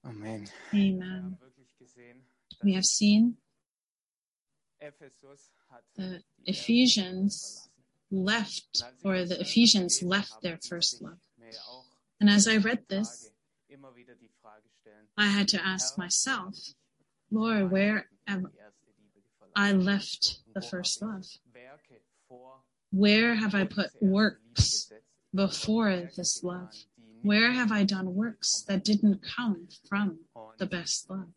Amen. Amen. We have seen the Ephesians left their first love. And as I read this, I had to ask myself, Lord, where have I left the first love? Where have I put works before this love? Where have I done works that didn't come from the best love?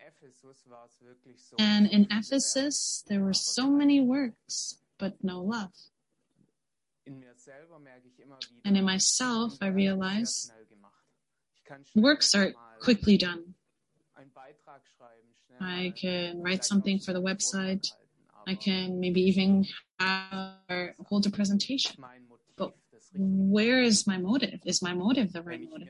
And in Ephesus, there were so many works, but no love. And in myself, I realize works are quickly done. I can write something for the website. I can maybe even hold a presentation. But where is my motive? Is my motive the right motive?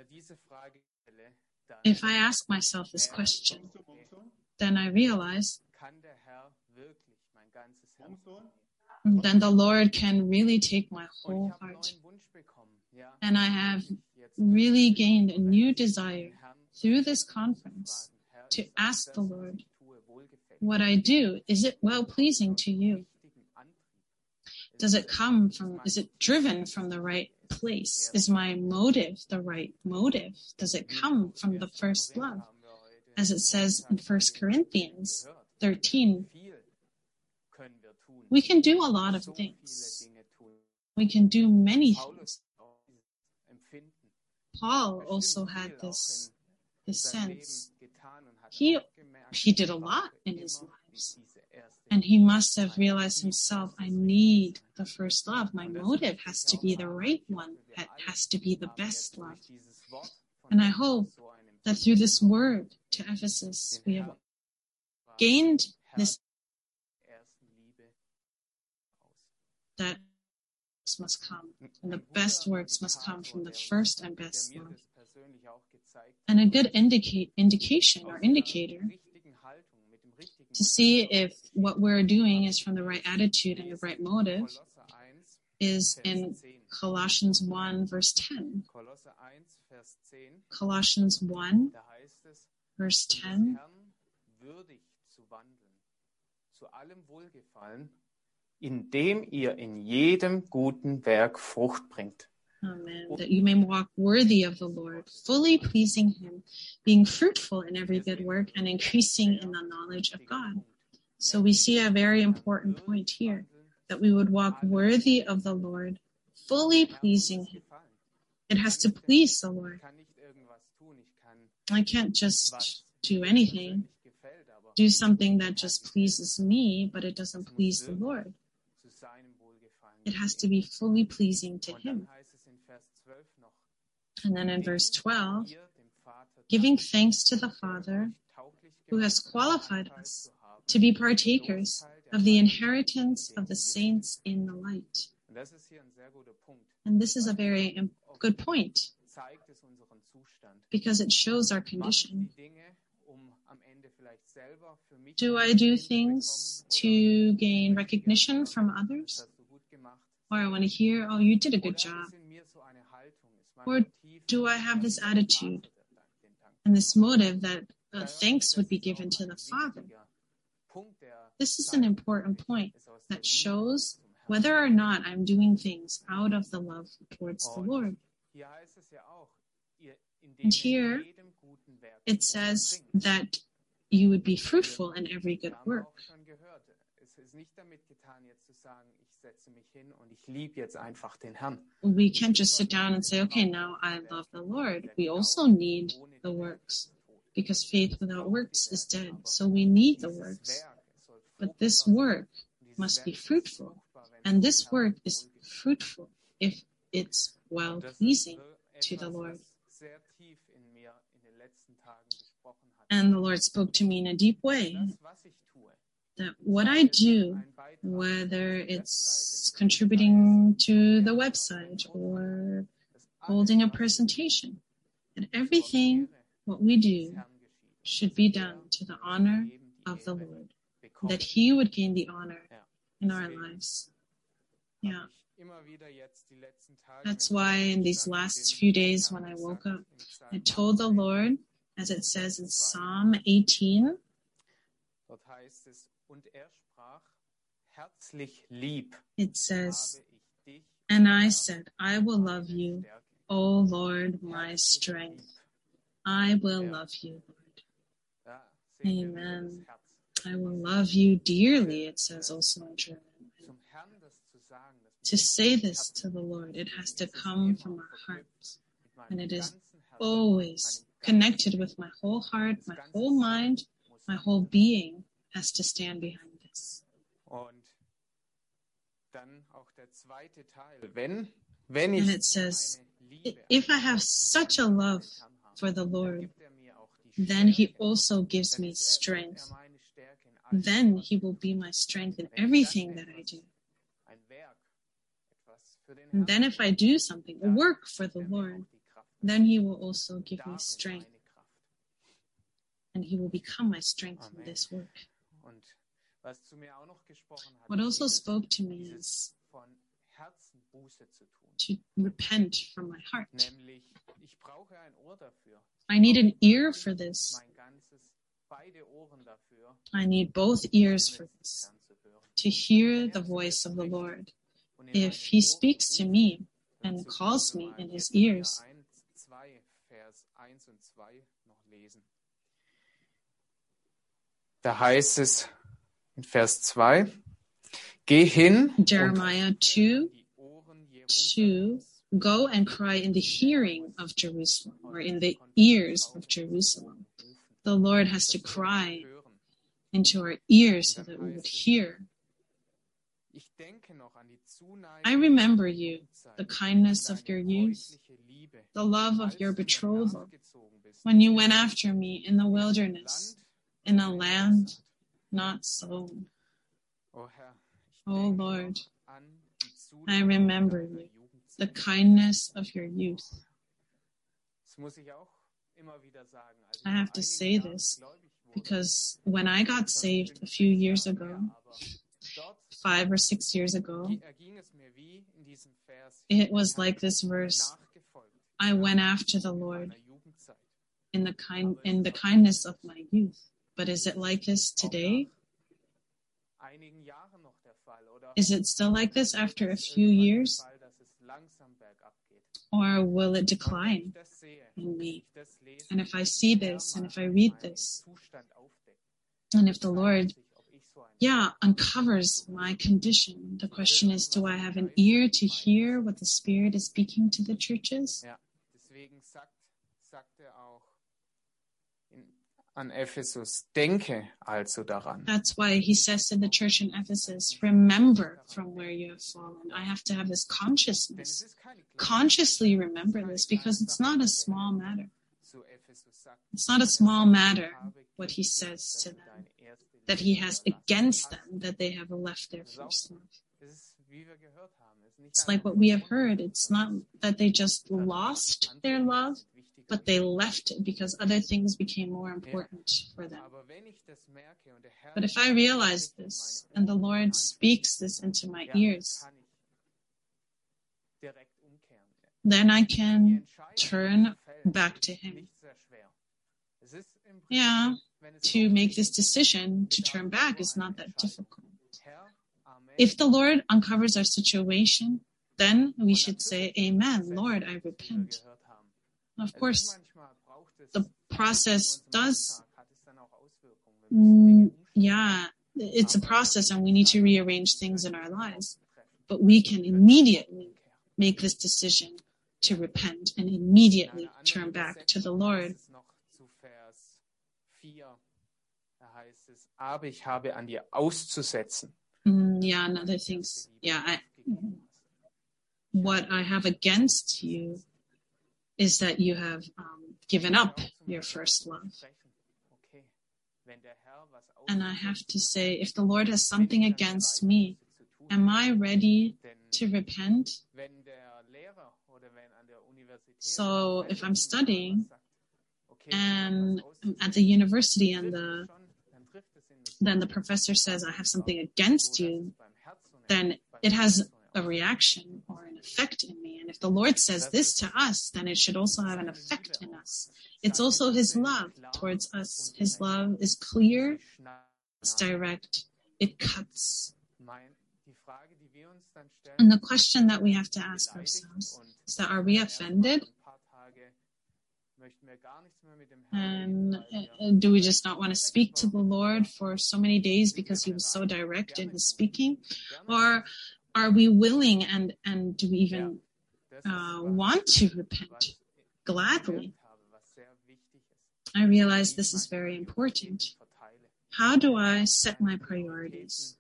If I ask myself this question, then I realize then the Lord can really take my whole heart. And I have really gained a new desire through this conference to ask the Lord, what I do, is it well-pleasing to you? Is it driven from the right place? Is my motive the right motive? Does it come from the first love? As it says in 1 Corinthians 13, we can do a lot of things. We can do many things. Paul also had this sense. He did a lot in his lives. And he must have realized himself, I need the first love. My motive has to be the right one. It has to be the best love. And I hope that through this word to Ephesus, we have gained this, that must come, and the best works must come from the first and best love. And a good indication or indicator to see if what we're doing is from the right attitude and the right motive is in Colossians 1, verse 10. Colossians 1, verse 10. Indem ihr in jedem guten Werk Frucht bringt. Amen. That you may walk worthy of the Lord, fully pleasing Him, being fruitful in every good work and increasing in the knowledge of God. So we see a very important point here, that we would walk worthy of the Lord, fully pleasing Him. It has to please the Lord. I can't just do anything, do something that just pleases me, but it doesn't please the Lord. It has to be fully pleasing to Him. And then in verse 12, giving thanks to the Father who has qualified us to be partakers of the inheritance of the saints in the light. And this is a very good point, because it shows our condition. Do I do things to gain recognition from others? Or I want to hear, oh, you did a good job. Or do I have this attitude and this motive that thanks would be given to the Father? This is an important point that shows whether or not I'm doing things out of the love towards the Lord. And here it says that you would be fruitful in every good work. We can't just sit down and say, okay, now I love the Lord. We also need the works, because faith without works is dead. So we need the works. But this work must be fruitful. And this work is fruitful if it's well-pleasing to the Lord. And the Lord spoke to me in a deep way that what I do, whether it's contributing to the website or holding a presentation, that everything, what we do, should be done to the honor of the Lord, that He would gain the honor in our lives. Yeah. That's why in these last few days when I woke up, I told the Lord as it says in Psalm 18. Dort heißt es, und sprach, herzlich lieb It says, habe ich dich, and I said, I will love you, O Lord, my strength. I will love you, Lord. Da sehen wir wieder Amen. das Herz. I will love you dearly, it says also in German. Zum Herrn das zu sagen, das To say this to the Lord, it has to come from our hearts. And it is always connected with my whole heart, my whole mind, my whole being has to stand behind this. Und dann auch der zweite Teil. Wenn And ich it says, eine Liebe if I have such a love for the Lord, gibt mir auch die then he Stärke, also gives dann me ist strength. meine Stärke in allem. Then he will be my strength in everything that I do. Ein Werk, etwas für den And then if I do something, a work for the gibt mir Lord, auch die Kraft. then he will also give me Dafür strength, meine Kraft. and he will become my strength in Amen. this work. Und was zu mir auch noch gesprochen hat, What also dieses- spoke to me dieses is von Herzen Buße zu tun. to repent from my heart. Nämlich, ich brauche ein Ohr dafür. I need an ear for this. Mein ganzes, beide Ohren dafür, I need both ears for Stimme des this, Herrn zu hören. to hear the voice of the Lord. Und in If meine he Ohren speaks to ruft, me and dazu calls können me wir mal in his Jeremia ears, 1, 2, Vers 1 und 2 noch lesen. Da heißt es in Vers 2, geh hin Jeremiah 2, in die Ohren 2, Jerusalems go and cry in the hearing of Jerusalem, or in the ears of Jerusalem. The Lord has to cry hören. into our ears so that we would hear. Ich denke noch an die Zuneigung I remember you, Zeit, the kindness of your deine youth, bräutliche Liebe, the love als of your du mir betrothal, nachgezogen bist, when you went after me in the wilderness, Land, in a land not sown. O Herr, ich O denke Lord, noch an die I Zuneigung remember deiner you, the Jugendzeit. kindness of your youth. Das muss ich auch immer wieder sagen. Als ich I have vor to einigen say Jahren this gläubig wurde, because when I got schon saved a 5, few 6 years Jahre ago, her, aber dort 5 or 6 years ago, erging es mir wie in diesem Vers. it was Ich like habe this verse. nachgefolgt I went after the Lord meiner Jugendzeit. in the kindness of my youth. But is it like this today? Einigen Jahren noch der Fall, oder? Is it still like this after a Ist few irgendwann der years? Fall, dass es langsam bergab geht. Or will it Und wenn decline ich das sehe, in wenn me? ich das lese, And if I wenn see der Herr this, and mal if I read meinen this, Zustand aufdeckt, and if the zeigt Lord, sich, ob ich so ein uncovers my condition, the question is, do I have an ear to hear what the Spirit is speaking to the churches? Ja, deswegen sagt er auch an Ephesus, denke also daran. That's why he says to the church in Ephesus, remember from where you have fallen. I have to have this Denn es consciousness. ist keine kleine Consciously remember this because it's not a small matter. zu Ephesus sagt, It's not a small matter what he says to them, that he has against them, that they have left their first love. es ist, wie wir gehört haben, es ist nicht It's like what we have heard. It's not that they just lost their love, but they left it because other things became more important for them. Aber wenn ich das merke und der Herr But if I realize this and the Lord speaks this into my ears, kann ich direkt umkehren. then I Die can Entscheidung turn zu fällen, back to ist Him. nicht sehr schwer. Es ist im Prinzip, Yeah, wenn es to make this decision to turn back is not that difficult. Herr, Amen. If the Lord uncovers our situation, then we should say, Amen, Lord, I repent. Of course, the process does, it's a process and we need to rearrange things in our lives. But we can immediately make this decision to repent and immediately turn back to the Lord. Aber ich habe an dir auszusetzen. Yeah, and other things. Yeah, what I have against you is that you have given up your first love. And I have to say, if the Lord has something against me, am I ready to repent? So if I'm studying and at the university and then the professor says, I have something against you, then it has a reaction or an effect in me. And if the Lord says this to us, then it should also have an effect in us. it's also his love towards us. His love is clear, it's direct, it cuts. And the question that we have to ask ourselves is that, are we offended? And do we just not want to speak to the Lord for so many days because he was so direct in his speaking? Or are we willing and do we even want to repent gladly? I realize this is very important. How do I set my priorities?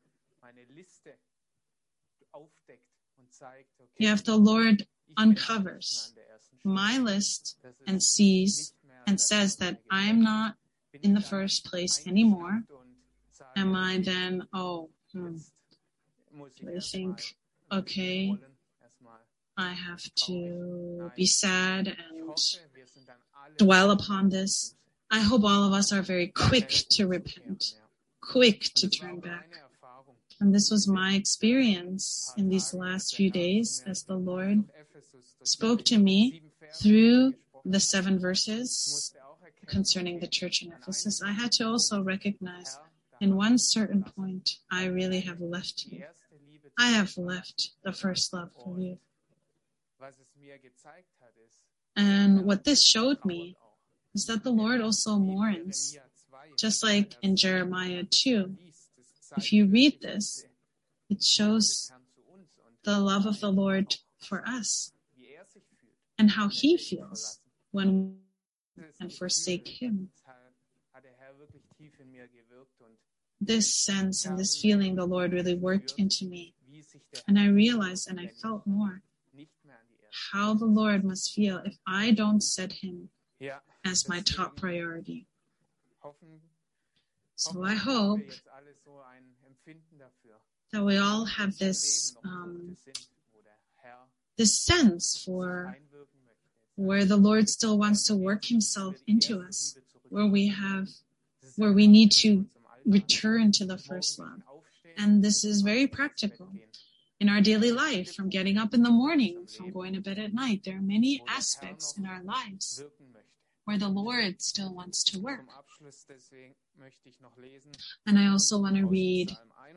If the Lord uncovers my list and sees and says that I'm not in the first place anymore, am I then, do I think, okay, I have to be sad and dwell upon this? I hope all of us are very quick to repent, quick to turn back. And this was my experience in these last few days as the Lord spoke to me through the 7 verses concerning the church in Ephesus. I had to also recognize in one certain point, I really have left you. I have left the first love for you. And what this showed me is that the Lord also mourns, just like in Jeremiah 2. If you read this, it shows the love of the Lord for us and how he feels when we and forsake him. This sense and this feeling the Lord really worked into me. And I realized and I felt more how the Lord must feel if I don't set him as my top priority. So I hope that we all have this this sense for where the Lord still wants to work himself into us, where we need to return to the first love. And this is very practical in our daily life, from getting up in the morning, from going to bed at night. There are many aspects in our lives where the Lord still wants to work. And I also want to read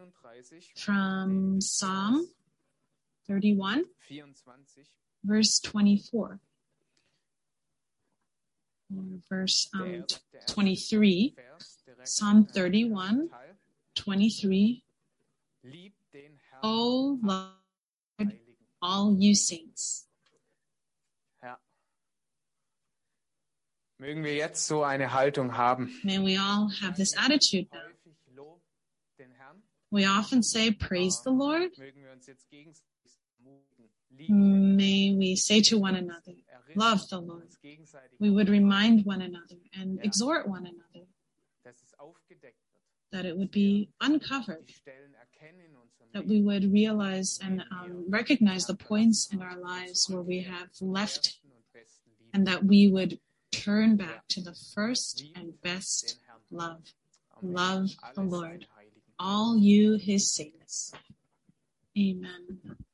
from Psalm 31, verse 24. Verse 23, Psalm 31, 23. O Lord, all you saints. Mögen wir jetzt so eine Haltung haben. May we all have this attitude now. We often say, praise the Lord. May we say to one another, love the Lord. We would remind one another and exhort one another that it would be uncovered, that we would realize and recognize the points in our lives where we have left, and that we would turn back to the first and best love. Love the Lord, all you his saints. Amen.